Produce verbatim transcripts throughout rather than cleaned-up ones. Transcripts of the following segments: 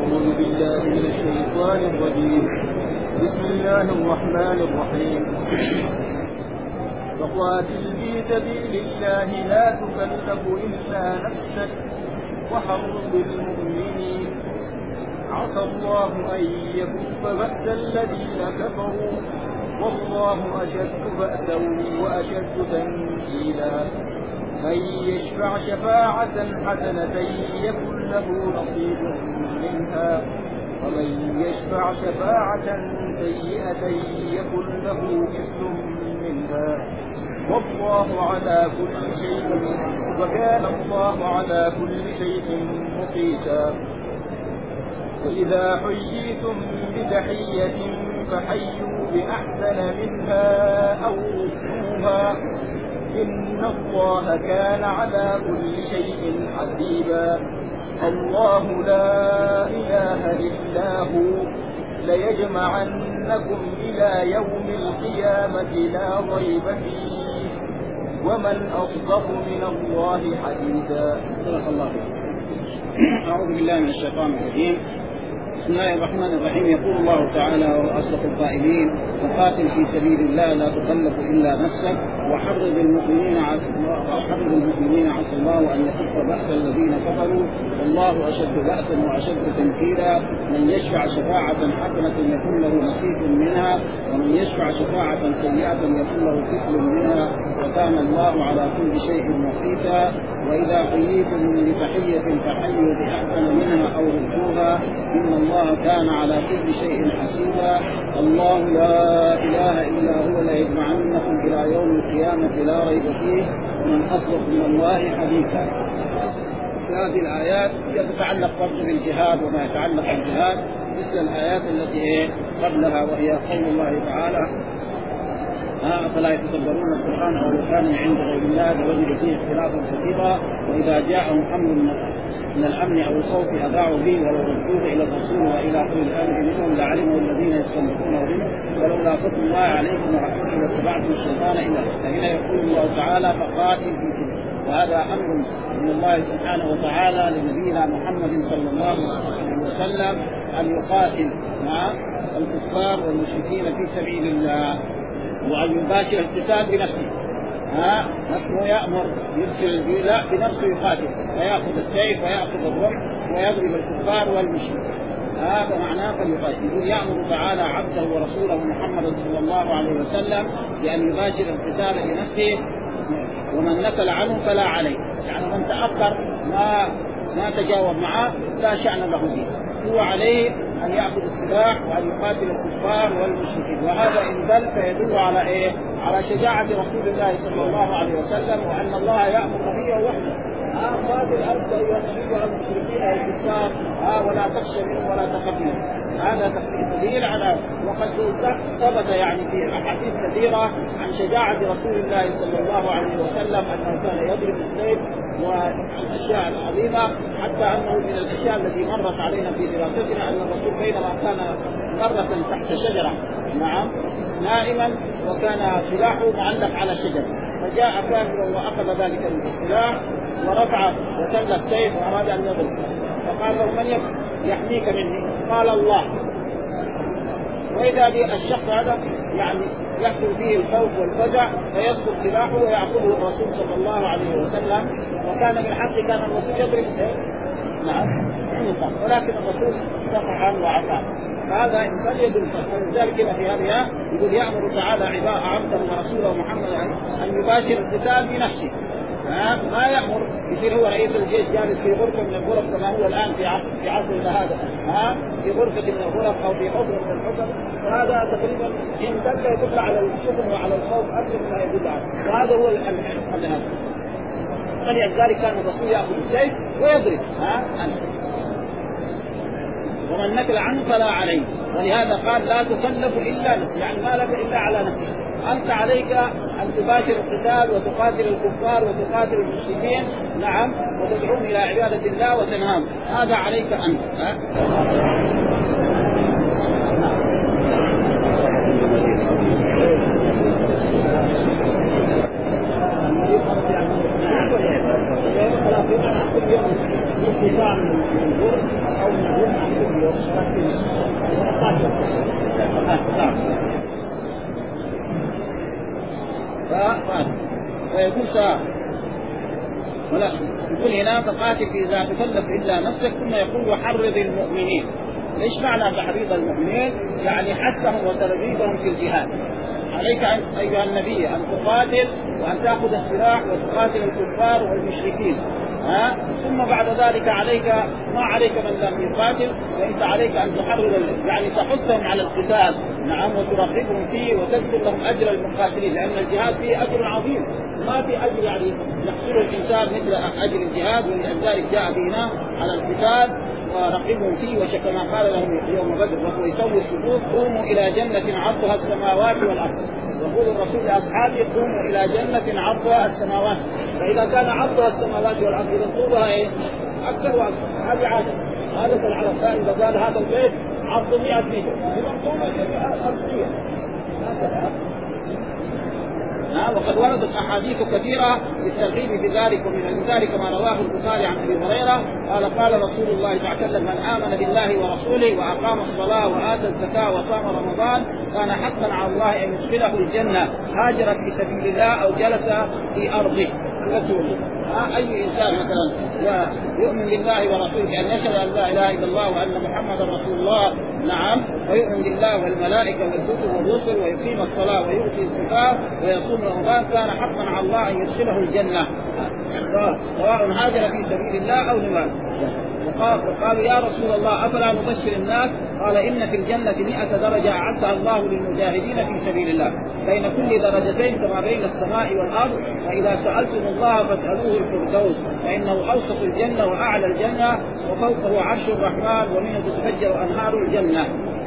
أعوذ بالله من الشيطان الرجيم. بسم الله الرحمن الرحيم. فقاتل في سبيل الله لا تكلف إلا نفسك وحرض المؤمنين عسى الله أن يكف بأس الذين كفروا والله أشد بأسا وأشد تنكيلا. من يشفع شفاعة حسنة يكن له نصيب منها ومن يشفع شفاعة سيئة يكن له كفل منها والله على كل شيء وكان الله على كل شيء مقيتا. وإذا حييتم بتحية فحيوا بأحسن منها أو ردوها إن الله كان على كل شيء حسيبا. الله لا إله إلا هو ليجمعنكم إلى يوم القيامة لا ريب فيه ومن أصدق من الله حديثا. صدق الله. أعوذ بالله من الشيطان الرجيم. بسم الله الرحمن الرحيم. يقول الله تعالى وهو أصدق القائلين: وقاتل في سبيل الله لا تكلف إلا نفسك وحرض المؤمنين عسى وحرض المؤمنين عسى الله أن يكف بأس الذين كفروا والله أشد بأسا وأشد تنكيلا. من يشفع شفاعة حسنة يكون له نصيب منها ومن يشفع شفاعة سيئة يكون له كفل منها وكان الله على كل شيء مقيتا. وإذا حييتم بتحية فحيوا بأحسن منها أو ردوها إن الله كان على كل شيء حسيبا. الله لا إله إلا هو ليجمعنكم إلى يوم القيامة لا ريب فيه ومن أصدق من الله حديثا. في هذه الآيات تتعلق برضه بالجهاد وما يتعلق بالجهاد مثل الآيات التي قبلها وهي قول الله تعالى: ها أفلا يتدبرون القرآن أو كان عند غير الله لوجدوا فيه اختلافا كثيرا وإذا جاءهم أمر من الأمن أو الخوف أذاعوا به ولو ردوه إلى الرسول وإلى أولي الأمر منهم لعلمه الذين يستنبطونه منه ولولا فضل الله عليكم ورحمته لاتبعتم الشيطان إلا هنا. يقول الله تعالى: فقاتل في سبيل. وهذا أمر من الله سبحانه وتعالى لنبينا محمد صلى الله عليه وسلم أن يقاتل مع الكفار والمشركين في سبيل الله وأن يباشر القتال بنفسه. ها نفسه يأمر يرسل لا بنفسه يقاتل ويأخذ السيف ويأخذ الرمح ويضرب الكفار والمشركين. هذا معناه فليقاتل. يقول: يأمر تعالى عبده ورسوله محمد صلى الله عليه وسلم بأن يباشر القتال بنفسه ومن نكل عنه فلا عليه. يعني من تأخر ما ما تجاوب معه لا شأن له به، هو عليه أن يأخذ السلاح وأن يقاتل الكفار والمشركين. وهذا إن دل فيدل على إيه؟ على شجاعة رسول الله صلى الله عليه وسلم وأن الله يأمر نبيه وحده: ها قاتل أنت أيها النبي والمشركين والكفار ها ولا تخشى منهم ولا تخف منهم. هذا دليل على وقد ثبت يعني في أحاديث كثيرة عن شجاعة رسول الله صلى الله عليه وسلم أنه كان يضرب السيف والأشياء العظيمة، حتى أنه من الأشياء التي مرت علينا في دراستنا أن الرسول بينما كان مرة تحت شجرة نعم نائما وكان سلاحه معلق على شجرة، فجاء كافر وأخذ ذلك السلاح ورفع وسل السيف وأراد أن يضرب، فقال له: من يحميك مني؟ قال: الله. وإذا بالشخص هذا يعني يحصل فيه الخوف والفزع فيسقط سلاحه ويأخذه الرسول صلى الله عليه وسلم، وكان من حقه كان الرسول يضرب نعم ولكن الرسول صفح عنه وعفاه. هذا إنسان يدل. فلذلك في هذه يقول: يأمر تعالى عبده ورسوله محمد أن يباشر القتال بنفسه. ما يأمر يصير هو رئيس الجيش جالس في غرفة من الغرف كما هو الآن في عصر في عصرنا هذا، ها في غرفة من الغرف أو في حجرة من الحجر، وهذا تقريبا إن دل يدل على الشكر وعلى الخوف أكثر مما يدل عليه، وهذا هو الحل هذا. فلذلك كان الرسول يأخذ السيف ويضرب ها ومن نكل عنه فلا عليه. ولهذا قال: لا تكلف إلا نفسك، يعني ما لك إلا على نفسك. أنت عليك أن تباشر القتال وتقاتل الكفار وتقاتل المشركين نعم وتدعوهم إلى عبادة الله وتنهاهم، هذا عليك أنت. كل يوم استفاء من الجرم أو من الجرم فيقول ساعة ولا يقول هنا فقاتل إذا تكلف إلا نفسك، ثم يقول وحرض المؤمنين. ليش معنى تحريض المؤمنين؟ يعني حثهم وترغيبهم في الجهاد. عليك أيها النبي أن تقاتل وأن تأخذ السلاح وتقاتل الكفار والمشركين، ها؟ ثم بعد ذلك عليك ما عليك من لم يقاتل، وانت عليك ان تحرض يعني تحثهم على القتال، نعم، وترغبهم فيه وتذكر لهم اجر المقاتلين، لان الجهاد فيه اجر عظيم، ما في اجر يعني يحصل الانسان مثل اجر الجهاد، ولذلك جاء بنا على القتال ورغبهم فيه. وكما قال لهم يوم بدر وهو يسوي الصفوف قوموا الى جنه عرضها السماوات والارض، يقول الرسول لاصحابه قوموا الى جنه عرضها السماوات، فاذا كان عرضها السماوات والارض اذا طولها ايه؟ اكثر واكثر. هذه عاده عاده العرب، اذا قال هذا البيت عرضه مئة متر اذا طوله ألفية هكذا. وقد وردت احاديث كثيره للترغيب بذلك، ومن ذلك ما رواه البخاري عن ابي هريره قال قال رسول الله صلى الله عليه وسلم من امن بالله ورسوله واقام الصلاه واتى الزكاه وصام رمضان كان حقا على الله ان يدخله الجنه هاجر في سبيل الله او جلس في ارضه. اي انسان مثلا يؤمن بالله ورسوله بان يشهد ان لا اله الا الله وان محمدا رسول الله، نعم، ويؤمن بالله والملائكه والكتب والرسل ويقيم الصلاه ويؤتي الزكاه ويصوم رمضان كان حقا على الله ان يدخله الجنه سواء هاجر في سبيل الله او لماذا. وقالوا يا رسول الله افلا نبشر الناس؟ قال ان في الجنه مئة درجه اعدها الله للمجاهدين في سبيل الله بين كل درجتين كما بين السماء والارض، فاذا سالتم الله فاسالوه الفردوس فانه اوسط الجنه واعلى الجنه وفوقه عرش الرحمن ومنه تتفجر انهار الجنه.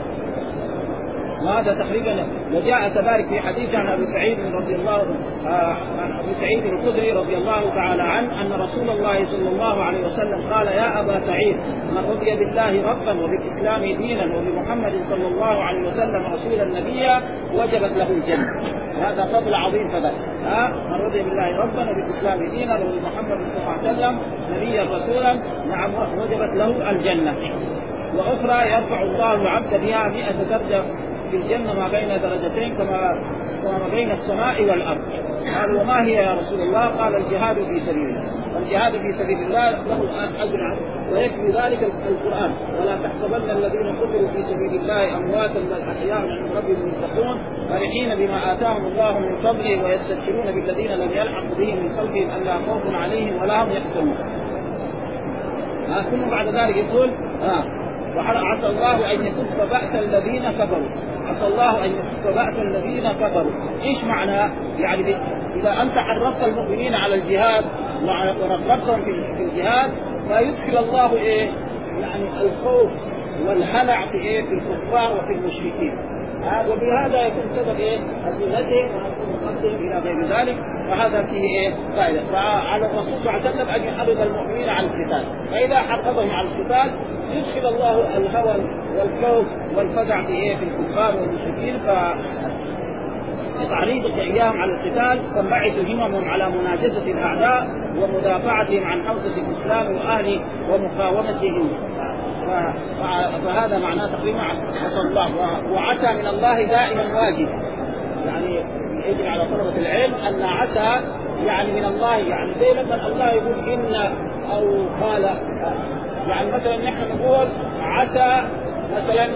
وهذا تقريبا وجاء كذلك في حديث عن ابي سعيد رضي الله آه عن ابي سعيد الخدري رضي الله تعالى عنه ان رسول الله صلى الله عليه وسلم قال يا ابا سعيد من رضي بالله ربا وبالاسلام دينا وبمحمد صلى الله عليه وسلم رسولا نبيا وجبت له الجنه. هذا فضل عظيم كذلك، ها من رضي بالله ربا وبالاسلام دينا وبمحمد صلى الله عليه وسلم نبيا رسولا، نعم، وجبت له الجنه. واخرى يرفع الله العبد بها مئة درجه في الجنة ما بين درجتين كما كما بين السماء والأرض. قال وما هي يا رسول الله؟ قال الجهاد في سبيل الله، والجهاد في سبيل الله له أجر ويكفي ذلك القرآن ولا تحسبن الذين قتلوا في سبيل الله أمواتا بل أحياء عند ربهم يرزقون فرحين بما آتاهم الله من فضله ويستبشرون بالذين لم يلحقوا بهم من خلفهم ألا خوف عليهم ولا هم يحزنون. ثم بعد ذلك يقول آه وعسى الله أن يكف بأس الذين كفروا، عسى الله أن يكف بأس الذين كفروا. إيش معنى؟ يعني إذا أنت حرضت المؤمنين على الجهاد ورغبتهم في الجهاد فيدخل الله إيه؟ يعني الخوف والهلع في إيه؟ في الكفار وفي المشركين، وبهذا يكون سبب إيه؟ أذلتهم ونصرهم إلى غير ذلك، فهذا فيه إيه؟ فائدة. فعلى الرسول صلى الله عليه وسلم أن يحرض المؤمنين على القتال، فإذا حرضهم على القتال يدخل الله الهوى والخوف والفزع في إيه؟ في الكفار والمشركين، فتعريضك إياهم على القتال تنبعث هممهم على مناجزة الأعداء ومدافعتهم عن حوزة الإسلام وأهله ومقاومتهم. فهذا معناه تقريبا عسى الله، وعسى من الله دائما واجب، يعني يجب على طلبة العلم أن عسى يعني من الله، يعني زي لما الله يقول إن أو قال، يعني مثلا نحن نقول عسى مثلا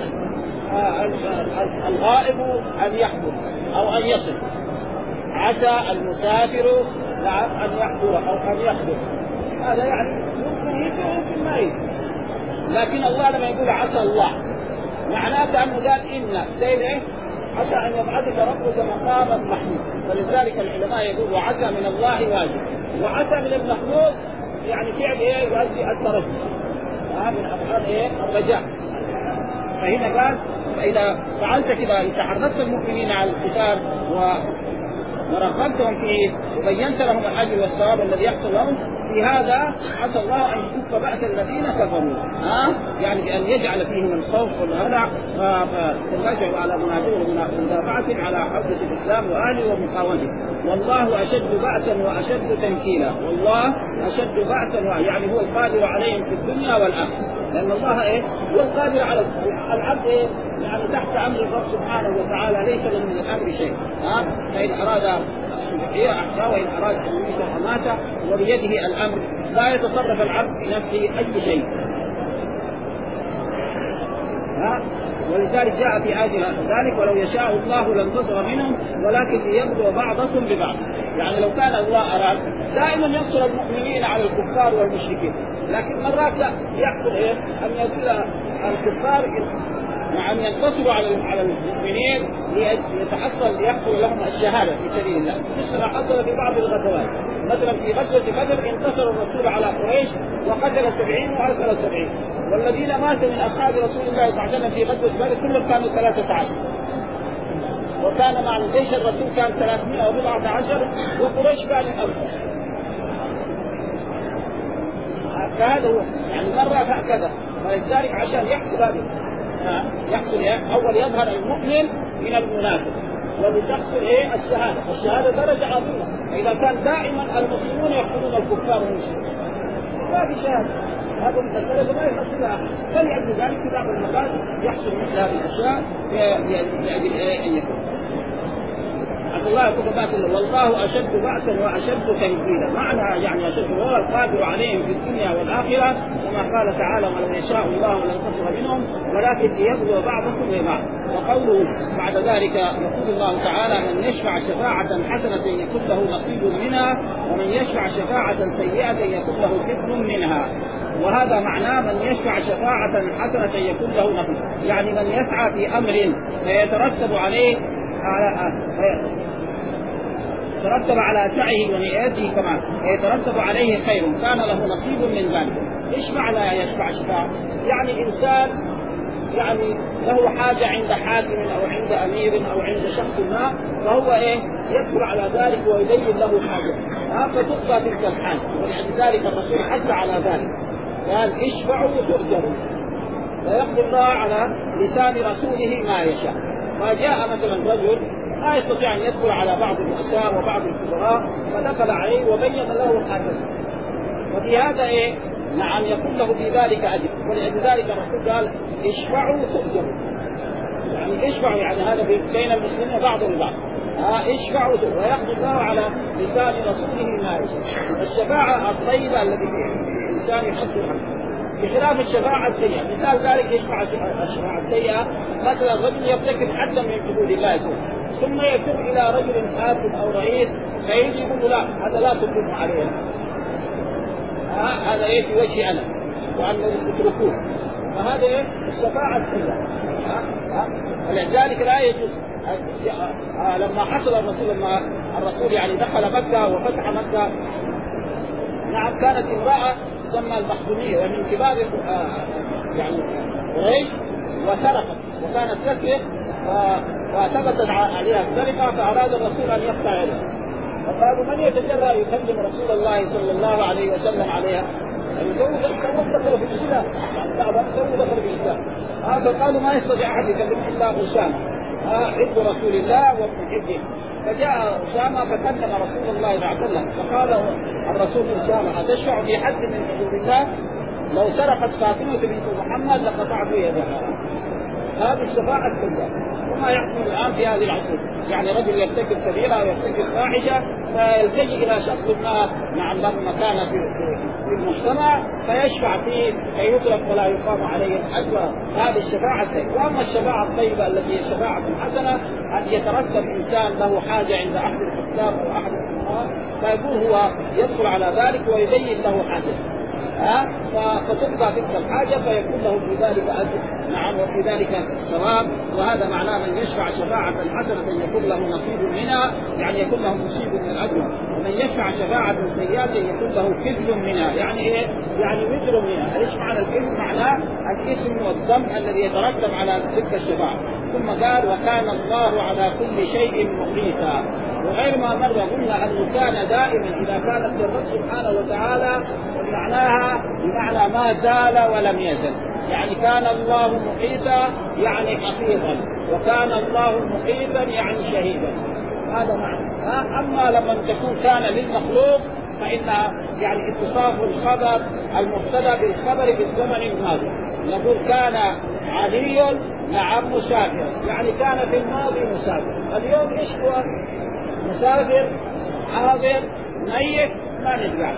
الغائب أن يحضر أو أن يصل، عسى المسافر أن يحضر أو أن يحضر، هذا يعني ممكن يجي وممكن ما يجي. لكن الله لما يقول عسى الله معناه كأنه قال إن زي إيه؟ عسى أن يبعثك ربك مقاما محمود. فلذلك العلماء يقول وعسى من الله واجب، وعسى من المخلوق يعني فعل إيه؟ يؤدي الترجي، هذا من أفعال إيه؟ الرجاء. فهنا قال فإذا فعلت كذا إذا حرضت المؤمنين على القتال ورغبتهم فيه وبينت لهم الأجر والثواب الذي يحصل لهم في هذا عسى الله أن يكف بأس الذين كفروا، ها يعني بأن يجعل فيهم الخوف والهلع فتنشأ على مناجرة ومدافعة على حوزة الإسلام وأهله ومقاومته والله أشد بأسا وأشد تنكيلا. والله أشد بأسا يعني هو القادر عليهم في الدنيا والآخرة، لأن الله إيه هو القادر على العبد إيه يعني تحت أمر الرب سبحانه وتعالى، ليس له من الأمر شيء. ها فإن أراد هي أحكاه وإن أراد أن يميت أماته وبيده الأمر، لا يتصرف العبد بنفسه أي شيء. ها ولذلك جاء في آية ذلك ولو يشاء الله لانتصر منهم ولكن ليبلو بعضكم ببعض. يعني لو كان الله أراد دائما ينصر المؤمنين على الكفار والمشركين، لكن مرات لا يحصل إيه أن يدل الكفار مع أن ينتصروا على على المؤمنين ليتحصل ليحصل لهم الشهادة في سبيل الله. مثل ما حصل في بعض الغزوات، مثلا في غزوة بدر انتصر الرسول على قريش وقتل سبعين وأسر سبعين، والذين ماتوا من أصحاب رسول الله صلى الله عليه وسلم في غزوة بدر كلهم كانوا ثلاثة عشر، وكان مع جيش الرسول كان ثلاثمائة وبضعة عشر وقريش كان ألف. فهذا هو يعني مرة هكذا. فلذلك عشان يحصل هذا يحصل إيه؟ أول يظهر المؤمن من المنافق ولتحصل إيه الشهادة. الشهادة درجة عظيمة، إذا كان دائما المسلمون يقتلون الكفار والمشركين ما في شهادة، هذا الدرجة ما يحصلها. فلأجل ذلك في بعض المكان يحصل مثل هذه الأشياء لأجل إيه أن يكون. أسأل الله يقول باطل والله أشد بأسا وأشد تنكيلا. معنى يعني أشد هو القادر عليهم في الدنيا والآخرة، كما قال تعالى ولو يشاء الله لانتصر منهم ولكن ليبلو بعضكم ببعض. وقوله بعد ذلك يقول الله تعالى من يشفع شفاعة حسنة يكون له نصيب منها ومن يشفع شفاعة سيئة يكون له كفل منها. وهذا معناه من يشفع شفاعة حسنة يكون له نصيب، يعني من يسعى في أمر فيترتب عليه على ترتب على سعيه ونيته كمان يترتب عليه خير كان له نصيب من ذلك. ايش معنى يشفع شفاعة؟ يعني انسان يعني له حاجة عند حاكم او عند امير او عند شخص ما، فهو ايه يدخل على ذلك ويبين له حاجة فتقضى تلك الحاجة. ولذلك الرسول حث على ذلك قال اشفعوا تؤجروا، فيقضي الله على لسان رسوله ما يشاء. فجاء مثلا رجل لا يستطيع أن يدخل على بعض الرؤساء وبعض الكبراء فدخل عليه وبين له حاجته، وفي هذا إيه نعم يكون له في ذلك أجر. ولذلك الرسول قال اشفعوا تؤجروا، يعني اشفعوا يعني هذا بين المسلمين بعضهم البعض. آه اشفعوا ويقضي الله على لسان رسوله ما يشاء. الشفاعة الطيبة التي الإنسان يحصل عنها بخلاف الشفاعة السيئة. مثال ذلك يشفع الشفاعة السيئة مثلا رجل يرتكب حدا من حدود الله سبحانه ثم يتوب إلى رجل حاكم أو رئيس فيجي يقول لا هذا لا تقوم عليه، هذا ايه في وجهي أنا وأنه يتركوه، فهذا ايه الشفاعة السيئة. ولذلك لا يجوز. لما حصل الرسول لما الرسول يعني دخل مكة وفتح مكة، نعم كانت امرأة تسمى المخزومية ومن كبار يعني قريش وسرقت وكانت تسرق وثبتت عليها السرقة، فأراد الرسول أن يقطع يدها، فقالوا من يتجرأ يكلم رسول الله صلى الله عليه وسلم عليها؟ يعني جو دخلوا في الإسلام، جو دخلوا في الإسلام. فقالوا ما يستطيع أحد يكلم إلا أسامة حب رسول الله ومحبه. فجاء أسامة فكلم رسول الله صلى الله عليه وسلم فقال الرسول أسامة أتشفع في حد من حدود الله؟ لو سرقت فاطمة بنت محمد لقطعت يدها. هذه الشفاعة الكبرى. وما يحصل الآن في هذه العصور، يعني رجل يرتكب كبيرة ويرتكب فاحشة فيلتجئ إلى شخص ما نعم له مكانة في في المجتمع فيشفع فيه فيترك ولا يقام عليه الحد. هذه الشفاعة السيئة. وأما الشفاعة الطيبة التي هي شفاعة حسنة أن يترتب إنسان له حاجة عند أحد الحكام أو أحد الأمراء فيكون هو يدخل على ذلك ويبين له حاجة ها فتقضى تلك الحاجة فيكون له في ذلك أجر نعم وفي ذلك ثواب. وهذا معناه من يشفع شفاعة حسنة يكون له نصيب منها، يعني يكون له نصيب من الأجر. ومن يشفع شفاعة سيئة يكون له كفل منها، يعني إيه؟ يعني وزر منها. ايش معنى الكفل؟ معناه الاسم والذنب الذي يترتب على تلك الشفاعة. ثم قال وكان الله على كل شيء مقيتا. وغير ما مر قلنا أنه كان دائما إذا كانت للرب سبحانه وتعالى معناها بمعنى ما زال ولم يزل، يعني كان الله محيطا يعني حفيظا، وكان الله محيطا يعني شهيدا. هذا معنى. أما لما تكون كان للمخلوق فإنها يعني اتصاف الخبر المبتدأ بالخبر في الزمن الماضي. نقول كان علي نعم مسافر، يعني كان في الماضي مسافر. اليوم ايش هو؟ مسافر، حاضر، ميت، ما ندري.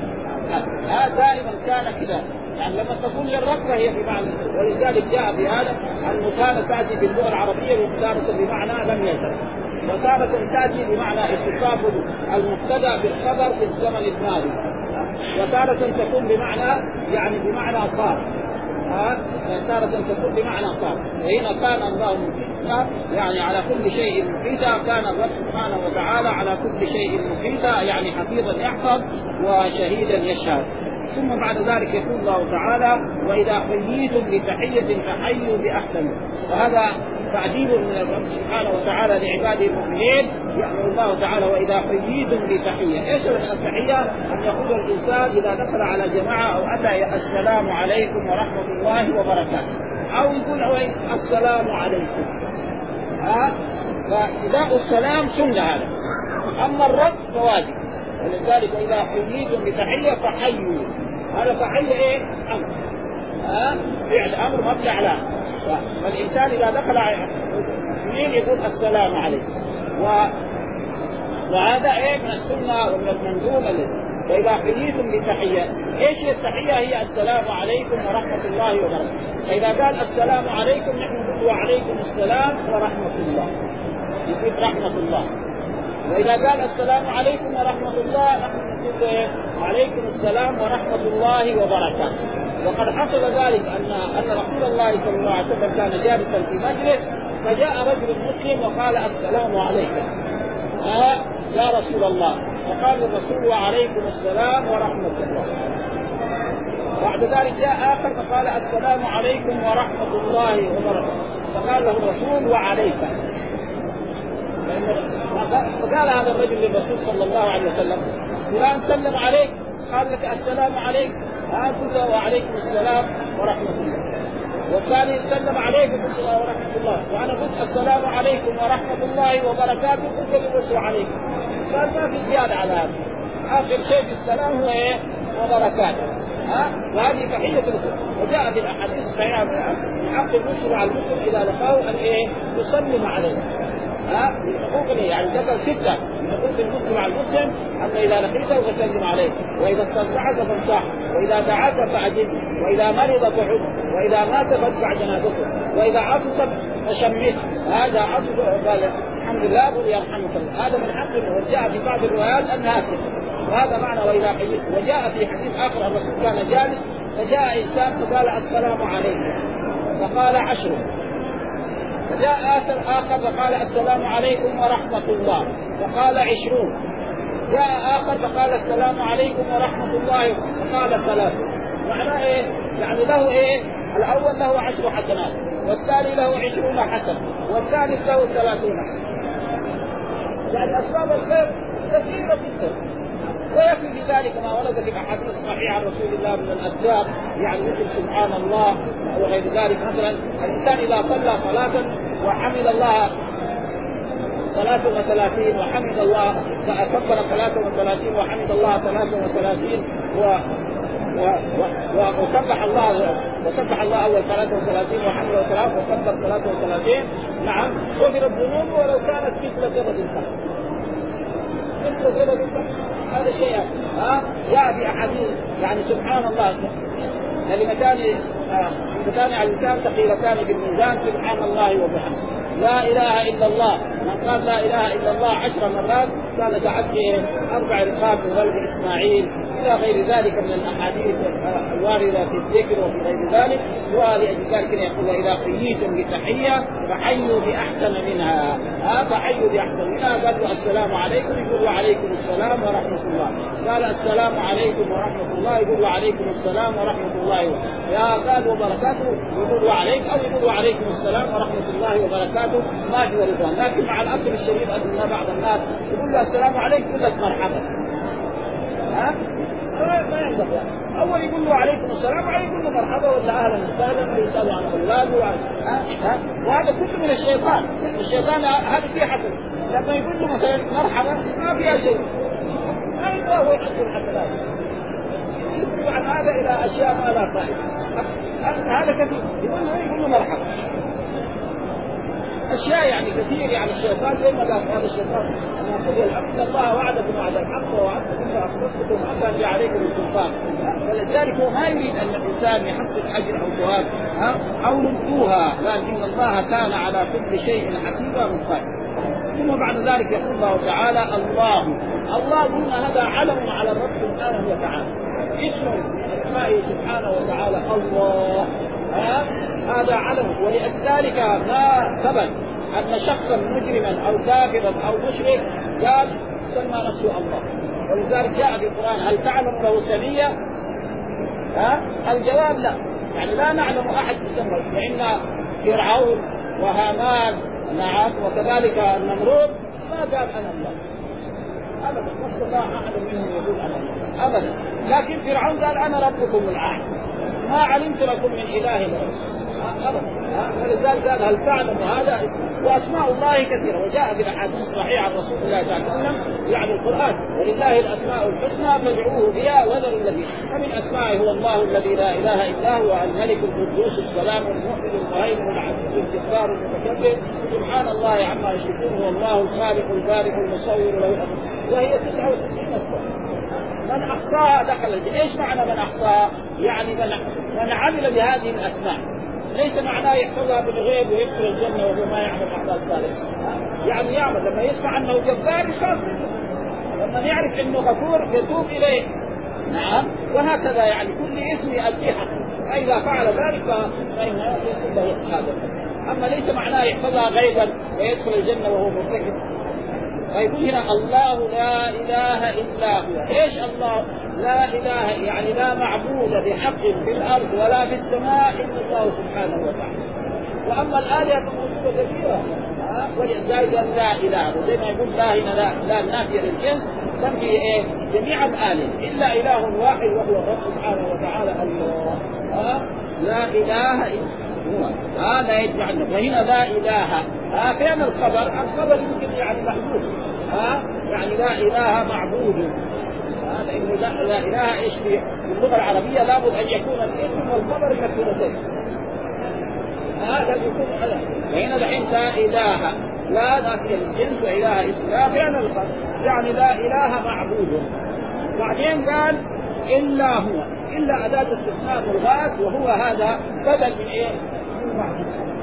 هذا دائما كان كذا، يعني لما تكون للرفع هي بمعنى، ولذلك جاء بهذا المثانة تأتي باللغة العربية وتارة بمعنى لم يزل، وتارة تأتي بمعنى اتصاف المبتدأ بالخبر في الزمن الماضي، وتارة تكون بمعنى يعني بمعنى صار، ها تارة تكون بمعنى صار. وهنا كان الله مقيتا يعني على كل شيء مقيتا، كان الرب سبحانه وتعالى على كل شيء مقيتا يعني حفيظا يحفظ وشهيدا يشهد. ثم بعد ذلك يقول الله تعالى وإذا حييتم بتحية فحيوا بأحسن، وهذا تعجيل من الرب سبحانه وتعالى لعباده المؤمنين. يأمر الله تعالى وإذا حييتم بتحية. ايش التحية؟ أن يقول الإنسان إذا دخل على جماعة أو أتى السلام عليكم ورحمة الله وبركاته، أو يقول السلام عليكم. ها فإذا السلام سنة هذا، أما الرد فواجب. ولذلك إذا حييتم بتحية فحيوا، هذا فحية إيه؟ أمر، ها فعل أمر مبني على. فالإنسان إذا دخل على مين يقول السلام عليكم، و... وهذا إيه من السنة ومن المندوب. وإذا حييتم بتحية، إيش التحية؟ هي السلام عليكم ورحمة الله وبركاته. فإذا قال السلام عليكم نحن نقول وعليكم السلام ورحمة الله، يقول رحمة الله. وإذا قال السلام عليكم ورحمة الله نحن نقول وعليكم السلام ورحمة الله وبركاته. وقد حصل ذلك أن أن رسول الله صلى الله عليه وسلم كان جالسا في مجلس، فجاء رجل مسلم وقال السلام عليكم آه يا رسول الله، فقال الرسول وعليكم السلام ورحمة الله. بعد ذلك جاء آخر فقال السلام عليكم ورحمة الله وبركاته، فقال له الرسول وعليك. فقال هذا الرجل للرسول صلى الله عليه وسلم فلان سلم عليك، قال لك السلام عليك، قلت وعليكم السلام ورحمة الله. والثاني سلم عليكم قلت ورحمة الله، وأنا قلت السلام عليكم ورحمة الله وبركاته قلت للرسول عليكم. قال ما في زيادة على هذا، آخر شيء في السلام هو إيه؟ وبركاته. ها وهذه تحية الرسول. وجاء في الأحاديث الصحيحة من حق المسلم على المسلم إذا لقاه أن إيه؟ يسلم عليه. ها حقوق يعني ذكر ستة من حقوق المسلم على المسلم، أن إذا لقيته فسلم عليه، وإذا استنصحك فانصح، وإذا دعاك فأجب، وإذا مرض فعد، وإذا مات فاتبع جنازته، وإذا عطس فشمت. هذا عطس قال الحمد لله قل يرحمك الله، هذا من حقه. وجاء في بعض الروايات أنها ستة، وهذا معنى وإذا حييت. وجاء في حديث آخر الرسول كان جالس فجاء إنسان فقال السلام عليكم، فقال عشر. وجاء آخر آخر فقال السلام عليكم ورحمة الله، فقال عشرون. جاء آخر فقال السلام عليكم ورحمة الله، فقال ثلاثة. معناه إيه؟ يعني له إيه؟ الأول له عشر حسنات، والثاني له عشرون حسنة، والثالث له ثلاثون حسنة. يعني أسباب الخير كثيرة جدا. ويكفي في ذلك ما ورد في احاديث صحيحه عن رسول الله من الاذكار، يعني مثل سبحان الله وغير ذلك. مثلا الانسان اذا صلى صلاه وحمد الله ثلاثة وثلاثين وحمد الله كبر ثلاثة وثلاثين وحمد الله ثلاثة وثلاثين و وسبح الله وسبح الله اول ثلاثة وثلاثين وحمد ثلاثة وكبر ثلاثة وثلاثين، نعم غفرت ذنوبه ولو كانت مثل جبل البحر، مثل جبل البحر. هذا شيء ها جاء في احاديث يعني سبحان الله كلمتان كلمتان على اللسان ثقيلتان في الميزان، سبحان الله وبحمده. لا اله الا الله، من قال لا اله الا الله عشر مرات كان كعبد اربع رقاب من ولد اسماعيل، الى غير ذلك من الاحاديث الوارده في الذكر وفي غير ذلك. ولأجل ذلك يقول اذا حييتم بتحيه فحيوا باحسن منها، ها فحيوا باحسن منها. قالوا السلام عليكم يقول وعليكم السلام ورحمه الله، قال السلام عليكم ورحمه الله يقول وعليكم السلام ورحمه الله، يا قال وبركاته يقول وعليك، او يقول وعليكم السلام ورحمه الله وبركاته، ما في ولدان. لكن مع الاصل الشريف ان بعض الناس يقول له السلام عليكم يقول لك مرحبا، ها ما ينبغي يعني. اول يقول له عليكم السلام وبعدين يقول له مرحبا ولا اهلا وسهلا ويسالوا عن اولاده وهذا كله من الشيطان. الشيطان هذا فيه حسن، لما يقول له مثلا مرحبا ما فيها شيء، ما يبغى يحسن حتى يقول عن هذا الى اشياء ما لا فائده. هذا كثير يقول له يقول له مرحبا اشياء يعني كثير يعني الشيطان زي ما قال هذا الشيطان يقول الحمد لله وعدكم وعد الحق ووعدتكم فاخلفتكم ما كان لي عليكم السلطان. فلذلك هو ما يريد ان الانسان يحصل اجر او ثواب او ردوها، لكن الله كان على كل شيء حسيبا مقتدرا. ثم بعد ذلك يقول الله تعالى الله. الله هنا هذا علم على الرب سبحانه وتعالى، اسم من اسمائه سبحانه وتعالى الله. هذا علم، ولذلك ما ثبت أن شخصا مجرما أو كافرا أو مشرك قال سمى نفسه الله. ولذلك جاء في القرآن هل تعلم له سمية؟ ها؟ الجواب لا، يعني لا نعلم أحد يسمى، لأن فرعون وهامان نعم وكذلك النمرود ما قال أنا الله أبدا، نفس الله أعلم منه يقول أنا الله أبدا. لكن فرعون قال أنا ربكم الأعلى ما علمت لكم من إله غيره أبدا. ولذلك قال هل تعلم هذا؟ وأسماء الله كثيرة، وجاء في الأحاديث الصحيحة عن رسول الله صلى الله عليه وسلم يعني القرآن ولله الأسماء الحسنى فادعوه بها وذروا الذين. فمن أسمائه هو الله الذي لا إله إلا هو الملك القدوس السلام المؤمن المهيمن العزيز الجبار المتكبر سبحان الله عما يشركون. هو الله الخالق البارئ المصور له وهي تسعة وتسعين اسم. من أحصاها دخل الجنة. إيش معنى من أحصاها؟ يعني من من عمل بهذه الأسماء، ليس معناه يحفظها بالغيب ويدخل الجنة وهو ما يعمل أعمال صالحة، يعني يعمل لما يسمع أنه جبار يخاف منه، لما يعرف أنه غفور يتوب إليه. نعم وهكذا يعني كل اسم يؤدي حقه، فإذا فعل ذلك فإنه يكون له هذا. أما ليس معناه يحفظها غيبا ويدخل الجنة وهو مرتكب. فيقول هنا الله لا إله إلا هو. إيش الله؟ لا إله يعني لا معبود بحق في الأرض ولا في السماء إلا الله سبحانه وتعالى. وأما الآلهة فموجودة كثيرة ولذلك لا إله، وزي ما يقول لا هنا لا لا نافية للجنس تنفي إيه جميع الآلهة إلا إله واحد وهو الرب سبحانه وتعالى الله. لا إله إلا هو هذا يجمع لنا. وهنا لا إله ها فين الخبر؟ الخبر يمكن يعني محدود ها يعني لا إله معبود ها لأنه لا, لا إله إيش في اللغة العربية لابد أن يكون الاسم والخبر مكتوبتين هذا يكون هذا. وهنا الحين لا إله لا نافية الجنس وإله اسم لا فين الخبر يعني لا إله معبود. بعدين قال إلا هو إلا أداة استثناء ملغاة وهو هذا بدل من إيه؟ من معبود.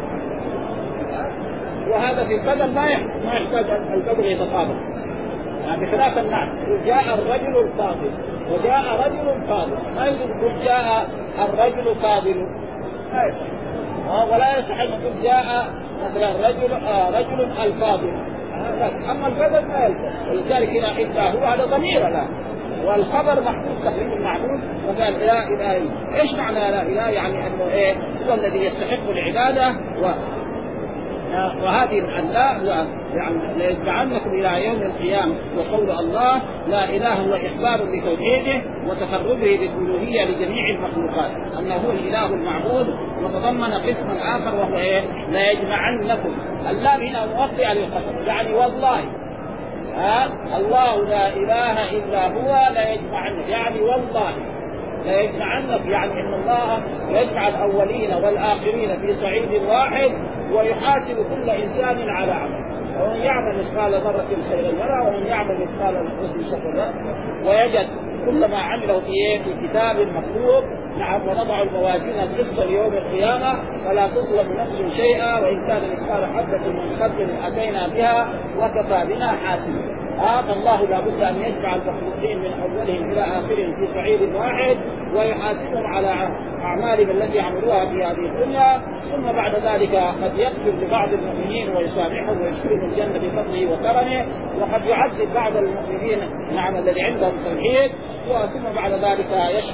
وهذا في البدل ما يحتاج البدل يتطابق يعني بخلاف النعت. جاء الرجل الفاضل وجاء رجل فاضل ما يقول جاء الرجل فاضل لا يصح. ولا يصح أن يقول جاء مثلا رجل آه رجل الفاضل. أما البدل ما يلزم. ولذلك هنا إلا هو هذا ضمير لا والخبر محفوظ تقريب المعبود. وقال لا إله إلا. إيش معنى لا إله؟ يعني أنه إيه هو الذي يستحق العبادة و وهذه الأنلاء يعني ليجمعنكم إلى يوم القيامة. وقول الله لا إله هو إخبار بتوحيده وتقربه بالألوهية لجميع المخلوقات أنه هو الإله المعبود. وتضمن قسما آخر وهو إيه لا يجمعنكم. اللام هنا موقع للقسم يعني والله ها الله لا إله إلا هو لا يجمعنك يعني والله لا يجمعنك يعني إن الله يجمع الأولين والآخرين في صعيد واحد ويحاسب كل إنسان على عمله. ومن يعمل مثقال ذرة خيرا يرى ومن يعمل مثقال ذرة شرا يرى ويجد كل ما عمله في في كتاب مكتوب. نعم ونضع الموازين القسط ليوم القيامة فلا تظلم نفس شيئا وإن كان مثقال حبة من خردل أتينا بها وكفى بنا حاسبا. هذا الله لابد أن يجمع المخلوقين من أولهم إلى آخرهم في صعيد واحد ويحاسبهم على أعمالهم التي عملوها في هذه الدنيا. ثم بعد ذلك قد يغفر لبعض المؤمنين ويسامحهم ويدخلهم الجنة بفضله وكرمه. وقد يعذب بعض المؤمنين نعم الذي عندهم توحيد. وثم بعد ذلك يشفي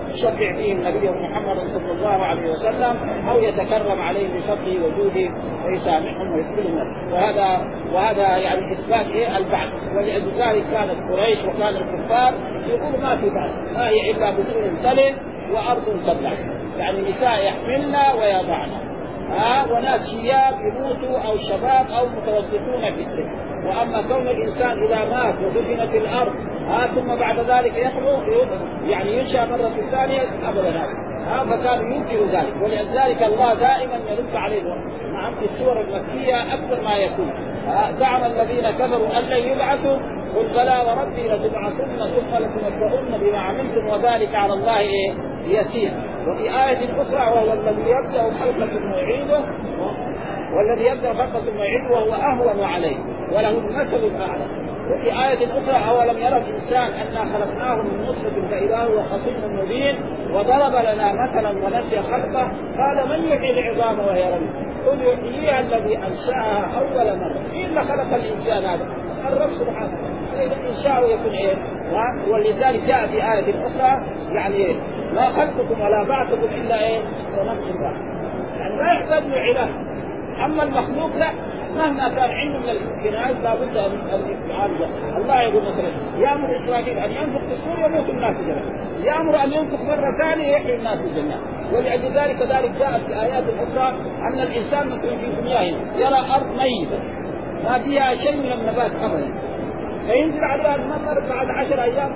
يشفع فيهم نبيه محمد صلى الله عليه وسلم أو يتكرم عليهم بفضله وجوده ويسامحهم ويذكرهم. وهذا وهذا يعني إثبات إيه البعث. ولذلك كانت قريش وكان الكفار يقول ما في بعث، ما هي إلا بطون تلد وأرض تبلع، يعني نساء يحملنا ويضعنا، ها وناس شياب يموتوا أو شباب أو متوسطون في السن. وأما كون الإنسان إذا مات ودفن في الأرض ها ثم بعد ذلك يخلق يعني ينشأ مرة ثانية أبدا، ها فكان ينكر ذلك. ولذلك الله دائما يرد عليه نعم في السور المكية أكثر ما يكون. زعم الذين كفروا أن لن يبعثوا قل بلى وربي لتبعثن ثم لتنبؤن بما عملتم وذلك على الله إيه يسير. وفي آية أخرى وهو الذي يبدأ الخلق ثم يعيده والذي يبدأ الخلق ثم يعيده وهو أهون عليه وله المثل الأعلى. وفي آية أخرى أولم يرى الإنسان أنا خلقناه من نطفة فإذا هو خصيم مبين وضرب لنا مثلا ونسي خلقه قال من يحيي العظام وهي رميم قل يحييها الذي أنشأها أول مرة. مين خلق الإنسان هذا؟ الرب سبحانه. إذا إنشاءه يكون إيه؟ ولذلك جاء في آية أخرى يعني ما خلقكم ولا بعثكم إلا إيه ونفس واحد، يعني لا يحتاج إله. أما المخلوق لا، مهما كان عنده من الكنائس لابد من الاستعانة. الله يقول مثلا يأمر إسرائيل أن ينفخ في الصور يموت الناس جميعا، يأمر أن ينفخ مرة ثانية يحيي الناس جميعا. ولأجل ذلك ذلك جاء في آيات أخرى أن الإنسان مثلا في دنياه يرى أرض ميتة ما فيها شيء من النبات أبدا، فينزل عليها المطر بعد عشر أيام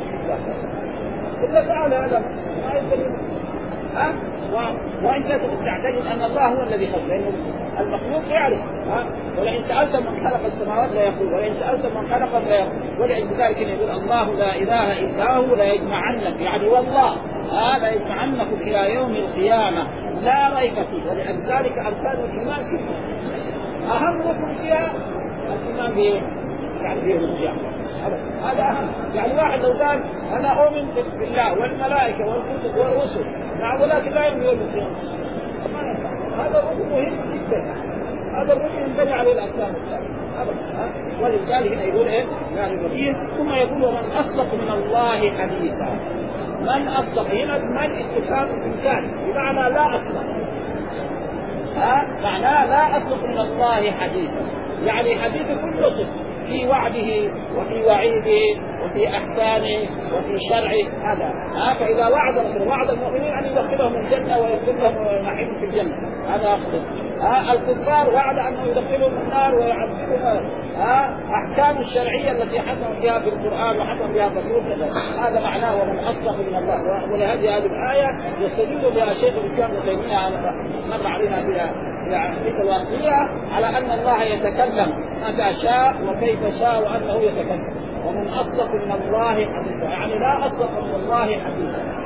إلا تعالى هذا ما يقدر. ها وانت تعتقد ان الله هو الذي خلق، لانه المخلوق يعرف. ها ولئن سالت من خلق السماوات لا يقول، ولئن سالت من خلق لا يقول. ولذلك يقول الله لا اله الا هو لا يجمعنك، يعني والله ها لا يجمعنكم الى يوم القيامه لا ريب فيه. ولذلك اركان الايمان سته اهم ركن فيها الايمان به، يعني به القيامه هذا أهم. يعني واحد لو قال أنا أؤمن بالله والملائكة والكتب والرسل نعم ولكن لا يؤمن بالقيامة، هذا ركن مهم جدا، هذا الركن ينبني عليه الأركان الثانية. ولذلك هنا يقول إيه يعني الرسول ثم يقول ومن أصدق من الله حديثا. من أصدق هنا من استفهام الإنسان بمعنى لا أصدق، ها معناه لا أصدق من الله حديثا، يعني حديث كل صدق في وعده وفي وعيده وفي أحكامه وفي شرعه. هذا ها فإذا وعد وعد المؤمنين أن يدخلهم الجنة ويدخلهم نعيم في الجنة هذا أقصد. ها الكفار وعد أنه يدخلهم النار ويعذبهم. ها أحكام الشرعية التي حكم بها في القرآن وحكم بها الرسول هذا معناه ومن أصدق من الله. ولهذه هذه الآية يستدل بها شيخ الإسلام ابن تيمية مر علينا بها في الواقعية على أن الله يتكلم متى شاء وكيف شاء وأنه يتكلم. ومن أصدق من الله حديثا، يعني لا أصدق من الله حديثا.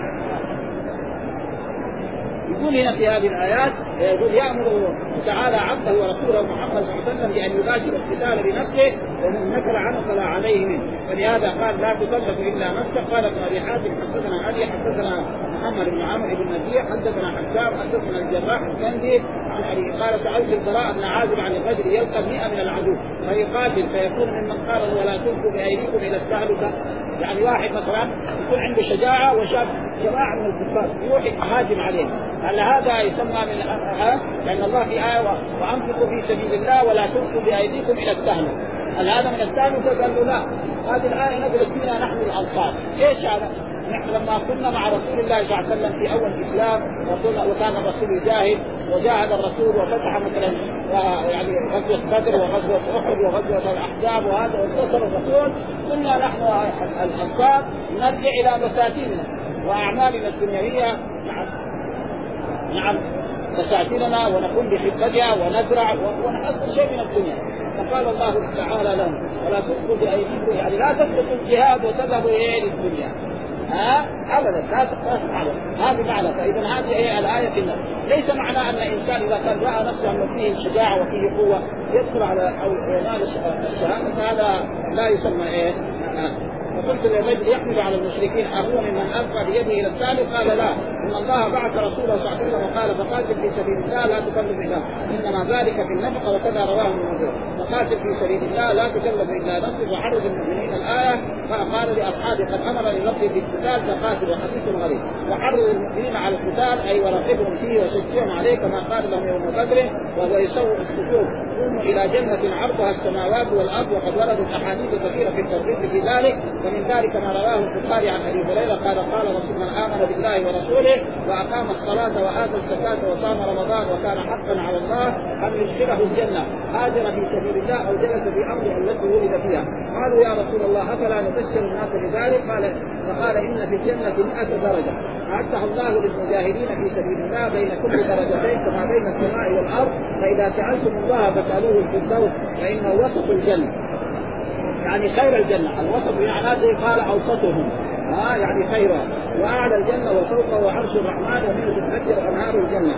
يقول هنا في هذه الآيات يقول يأمر تعالى عبده ورسوله محمد صلى الله عليه وسلم بأن يباشر القتال بنفسه ومن نكر عنه فلا عليه منه. فلهذا قال لا تكلف إلا نفسك. قال ابن أبي حاتم حدثنا علي حدثنا محمد بن عمرو بن نبيه حدثنا حجاب حدثنا الجراح الكندي عن علي قال سألت البراء بن عازب عن الرجل يلقى مئة من العدو فيقاتل فيكون ممن قال ولا تلقوا بأيديكم إلى التهلكة. يعني واحد مثلا يكون عنده شجاعة وشاف جماعة من الكفار يروح يهاجم عليه، هل هذا يسمى من ها؟ لأن الله في آية وأنفقوا في سبيل الله ولا تلقوا بأيديكم إلى التهلكة. هل هذا من التهلكة؟ قال له لا، هذه الآية نزلت فينا نحن الأنصار. إيش هذا؟ نحن لما كنا مع رسول الله صلى الله عليه وسلم في أول الإسلام وكان الرسول يجاهد وجاهد الرسول وفتح مثلا يعني غزوة بدر وغزوة أحد وغزوة الأحزاب وهذا وانتصر الرسول، كنا نحن الأنصار نرجع إلى مساتيننا وأعمالنا الدنيوية نعم نعم مساتيننا ونقوم بحفظها ونزرع ونحصل شيء من الدنيا. فقال الله تعالى لهم ولا تلقوا بأيديكم، يعني لا تتركوا الجهاد وتذهبوا إلى الدنيا. ها ابدا لا تفعل هذه معنى. فاذا هذه هي الايه في النفس. ليس معنى ان الانسان اذا كان راى نفسه انه فيه شجاعه وفيه قوه يدخل على او ينال الشهاده فهذا لا يسمى ايه. فقلت للرجل يحمل على المشركين اهون من القى بيده الى الثالث؟ قال لا، ان الله بعث رسوله صلى الله عليه وسلم وقال فقاتل في سبيل الله لا تكلف الا انما ذلك في النفقه وكذا رواه ابن مسعود. فقاتل في سبيل الله لا تكلف الا نفسك وحرج المؤمنين الايه. فقال لاصحابه قد امرني ربي بالقتال فقاتلوا حديث غريب وحرج المؤمنين على القتال اي ورغبهم فيه وشجعهم عليه كما قال لهم يوم بدر وهو يسوق الصفوف قوموا الى جنه عرضها السماوات والارض. وقد وردت احاديث كثيره في الترغيب في ذلك ومن ذلك ما رواه البخاري عن ابي هريره قال قال رسول من امن بالله ورسوله واقام الصلاه واتى الزكاه وصام رمضان وكان حقا على الله ان يدخله الجنه هاجر في سبيل الله او جلس في امره التي ولد فيها. قالوا يا رسول الله افلا نبشر الناس بذلك؟ قال فقال ان في الجنه مئة درجه اعدها الله للمجاهدين في سبيل الله بين كل درجتين كما بين السماء والارض. فاذا سالتم الله فسالوه الفردوس فانه وسط الجنه يعني خير الجنه. الوسط يعني زي قال اوسطهم ها يعني خيرها واعلى الجنه وفوقه عرش الرحمن ومنه تتفجر انهار الجنه.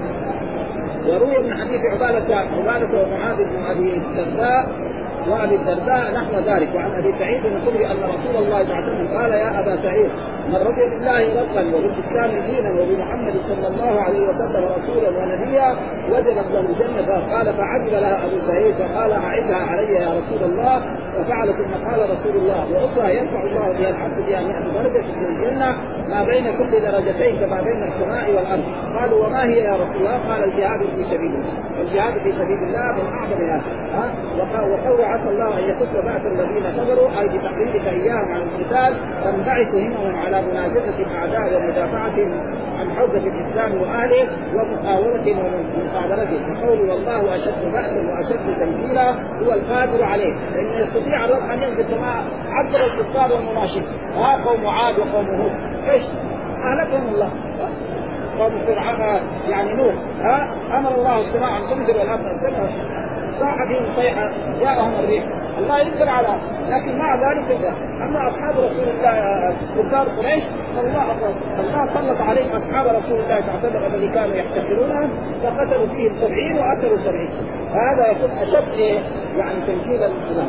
وروي من حديث عباده عباده ومعاذ بن ابي الدرداء وابي الدرداء نحو ذلك. وعن ابي سعيد الخدري ان رسول الله صلى الله عليه وسلم قال يا ابا سعيد من رضي بالله ربا وبالاسلام دينا وبمحمد صلى الله عليه وسلم رسولا ونبيا وجبت له الجنه. قال فعجب لها ابو سعيد فقال اعدها علي يا رسول الله ففعل ثم قال رسول الله واخرى يرفع الله بها العبد بها مئة درجه في الجنه ما بين كل درجتين كما بين السماء والارض. قالوا وما هي يا رسول الله؟ قال الجهاد في سبيل الله. الجهاد في سبيل الله من اعظمها. ها وقول عسى الله ان يكف باس الذين كفروا اي بتحريضك اياهم عن القتال تنبعث همهم على مناجزه الاعداء ومدافعتهم عن حوزه الاسلام واهله ومقاومتهم ومقابلتهم. وقول والله اشد باسا واشد تنكيلا هو القادر عليه لانه يستطيع الرب ان ينزل كما عبر الكفار والمناشد. ها قوم عاد وقوم هود ايش اهلكهم الله. قوم فرعون يعني نوح ها امر الله السماء ان تنزل والارض ان تنزل صاح فيهم صيحه جاءهم الريح الله يقدر على. لكن مع ذلك اما اصحاب رسول الله كفار قريش فالله الله سلط عليهم اصحاب رسول الله صلى الله عليه وسلم الذي كانوا يحتقرونهم فقتلوا فيهم سبعين واسروا سبعين. فهذا يكون اشد يعني تنكيلا للاسلام.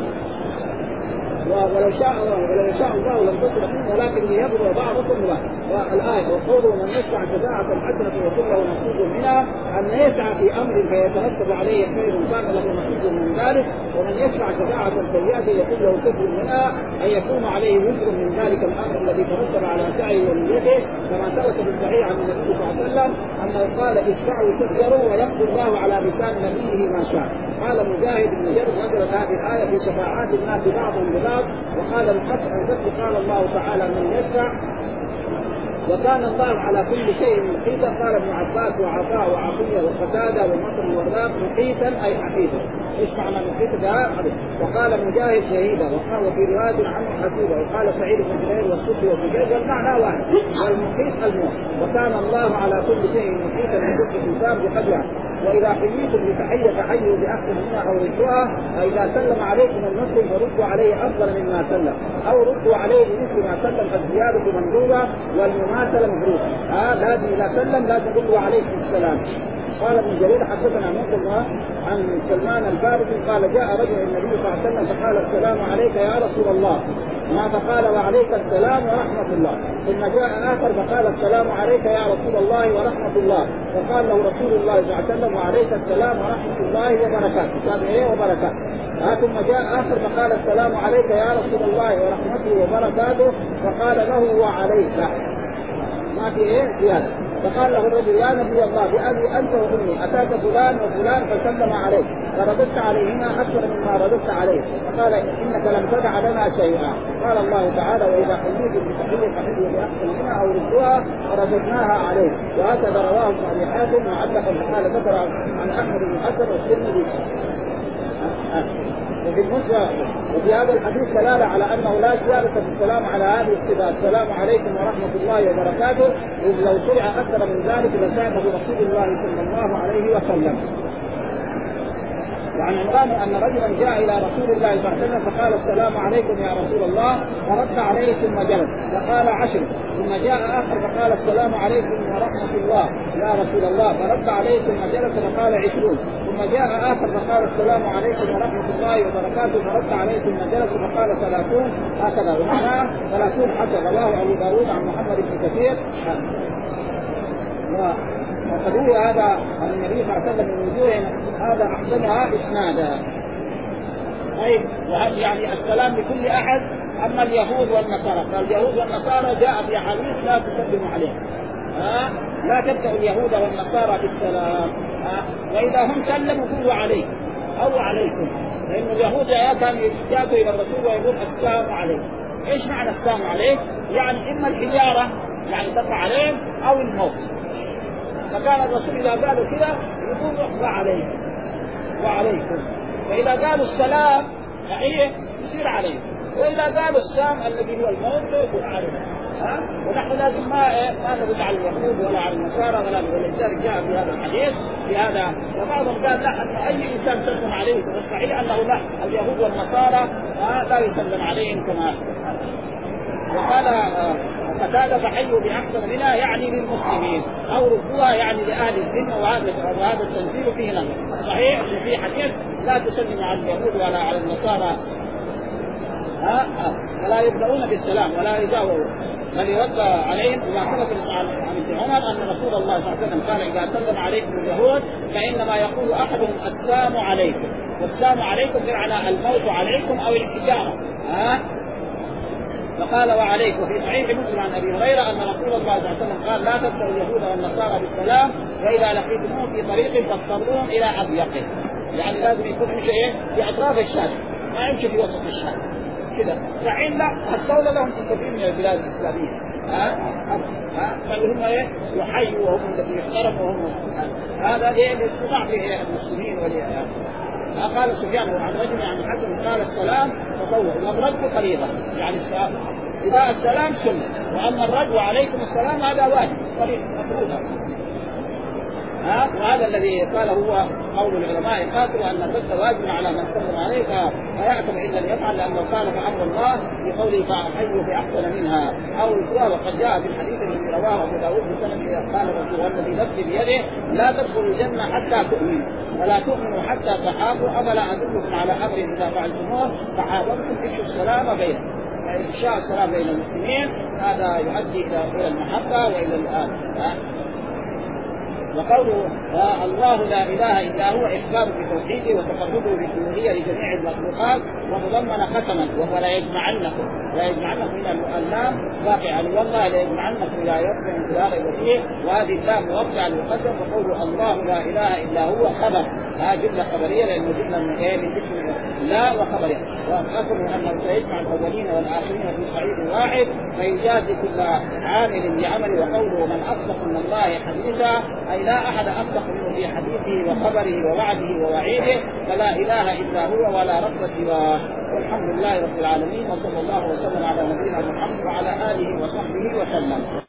ولو شاء الله ولو شاء الله لم تصل فيه ولكن ليبلو بعضكم بعض. والآية وقوله من يسعى شفاعة حسنة يكون له نصيب منها أن يسعى في أمر فيترتب عليه خير كان له نصيب من ذلك ومن يسعى شفاعة سيئة يكون له كفر منها أن يكون عليه وزر من ذلك الأمر الذي ترتب على سعيه ونيته كما ثبت في الصحيح عن النبي صلى الله عليه وسلم أنه قال اشفعوا تؤجروا ويقضي الله على لسان نبيه ما شاء. قال مجاهد بن جبر نزلت هذه الآية في شفاعات الناس بعضهم ببعض. وقال الحق الفتح قال الله تعالى من يشفع وكان الله على كل شيء محيطا. قال ابن عباس وعطاء وعطية وقتادة ومطر والراق محيطا أي حفيظا. ايش معنى محيط ده؟ وقال مجاهد شهيدا وقال في رواية عنه حسيبا. وقال سعيد بن جبير والصدق وبجيز المعنى واحد والمحيط الموت. وكان الله على كل شيء محيطا بكل انسان بقدره. واذا حييتم بتحيه حيوا باحسن منها او ردوها. فاذا سلم عليكم المسلم فردوا عليه افضل مما سلم او ردوا عليه بمثل ما سلم فالزياده مندوبه والمماثله مبروكه. ها لازم اذا سلم لا تردوا عليه السلام. قال ابن جرير حدثنا موسى عن سلمان الفارسي قال جاء رجل النبي صلى الله عليه وسلم فقال السلام عليك يا رسول الله ما فقال وعليك السلام ورحمة الله. ثم جاء آخر فقال السلام عليك يا رسول الله ورحمة الله. فقال له رسول الله صلى الله عليه وسلم وعليك السلام ورحمة الله وبركاته. كتاب ايه وبركاته. ثم جاء آخر فقال السلام عليك يا رسول الله ورحمته وبركاته. فقال له وعليك ما في ايه في هذا. فقال له الرجل يا نبي الله بأبي أنت وأمي أتاك فلان وفلان فسلم عليك فرددت عليهما أكثر مما رددت عليه. فقال إنك لم تدع لنا شيئا. قال الله تعالى وإذا حييتم بتحية فحيوا بأحسن منها أو ردوها فرددناها عليه. وهكذا رواه ابن أبي حاتم معلقا قال ذكر عن أحمد بن حسن والترمذي. وفي المسلم وفي هذا الحديث دلالة على أنه لا زيادة في السلام على هذه الصفات السلام عليكم ورحمة الله وبركاته. إذ لو شرع أكثر من ذلك لزاده رسول الله صلى الله عليه وسلم. وعن عمران أن رجلا جاء إلى رسول الله صلى الله عليه وسلم فقال السلام عليكم يا رسول الله فرد عليه ثم جلس فقال عشر. ثم جاء آخر فقال السلام عليكم ورحمة الله يا رسول الله فرد عليه ثم جلس فقال عشرون. ثم جاء آخر فقال السلام عليكم ورحمة الله وبركاته فرد عليه ثم جلس فقال ثلاثون. هكذا ومعناه ثلاثون حسن. رواه أبو داود عن محمد بن كثير وقد روي هذا عن النبي صلى الله عليه وسلم من وجوه هذا أحسنها إسنادا. طيب يعني السلام لكل أحد. أما اليهود والنصارى فاليهود والنصارى جاء في حديث لا تسلموا عليهم، ها لا تبدأ اليهود والنصارى بالسلام، ها وإذا هم سلموا قولوا عليه أو عليكم، لأن اليهود كانوا يجوا إلى الرسول ويقول السلام عليكم. إيش معنى السلام عليك؟ يعني إما الحجارة يعني تقع عليهم أو الموت. فكان الرسول إذا قالوا كذا يقول وعليكم وعليكم، فإذا قالوا السلام يعني يصير عليهم، وإذا قالوا السلام الذي هو الموت يقول عليهم. ها ونحن لازم ما ما نرد على اليهود ولا على النصارى ولا ولذلك جاء في هذا الحديث في هذا. وبعضهم قال لا أن أي إنسان سلم عليه، والصحيح أنه لا، اليهود والنصارى لا يسلم عليهم كما. وقال قتادة فحيوا بأحسن منها يعني للمسلمين أو ردوها يعني لأهل الذمة، وهذا وهذا التنزيل فيه نظر. صحيح في حديث لا تسلم على اليهود ولا على النصارى، ها ولا يبدأون بالسلام ولا يجاوروا، بل يرد عليهم. وما ثبت عن ابن عمر أن رسول الله صلى الله عليه وسلم قال إذا سلم عليكم اليهود فإنما يقول أحدهم السلام عليكم، والسلام عليكم بمعنى الموت عليكم أو الحجارة. ها فقال وعليكم. في صحيح مسلم عن ابي هريره ان رسول الله صلى الله عليه وسلم قال لا تبدأوا اليهود والنصارى بالسلام، واذا لقيتموهم في طريق فاضطروهم الى اضيقه، يعني لازم يكون يمشي ايه في اطراف الشارع، ما يمشي في وسط الشارع كذا، فإلا الدولة لهم كثير من البلاد الاسلاميه ها ها بل هم ايه يحيوا وهم الذي يحترموا وهم هذا ايه الاجتماع في المسلمين وليه. قال سفيان عن رجل عن حسن قال السلام تطوع والرد فريضة، يعني السلام إذا السلام سنة، وأما الرد وعليكم السلام هذا واجب فريضة مفروضة. ها وهذا الذي قال هو قول العلماء قالوا أن الرد واجب على من سلم عليه فيأتم إلا ليفعل، لأنه قال فأمر الله بقوله فأحيوا بأحسن منها أو ردوها. وقد جاء في الحديث الذي رواه أبو داود بسند قال الرسول والذي نفسي بيده لا تدخلوا الجنة حتى تؤمنوا ولا تؤمنوا حتى تحابوا، أفلا أدلكم على أمر إذا فعلتموه تحاببتم افشوا السلام بينكم. يعني إفشاء السلام بين المسلمين هذا يؤدي إلى المحبة وإلى الآن. وقوله الله لا إله إلا هو إخبار بتوحيده وتفرده بالألوهية لجميع المخلوقات، ومضمن قسما وهو لا يجمعنكم لا يجمعنكم إلى اللام واقع والله لا يجمعنكم إلى يوم لا ريب فيه، وهذه اللام موقعة للقسم. وقوله الله لا إله إلا هو خبر، هذه جملة خبرية لأنه جملة من إيه من اسم لا وخبرها، وقسم أنه سيجمع الأولين والآخرين في صعيد واحد فيجازي كل عامل بعمله. وقوله من أصدق من الله حديثا أي لا أحد أصدق منه في حديثه وخبره ووعده ووعيده، فلا إله إلا هو ولا رب سواه. والحمد لله رب العالمين، وصلى الله وسلم على نبينا محمد وعلى آله وصحبه وسلم.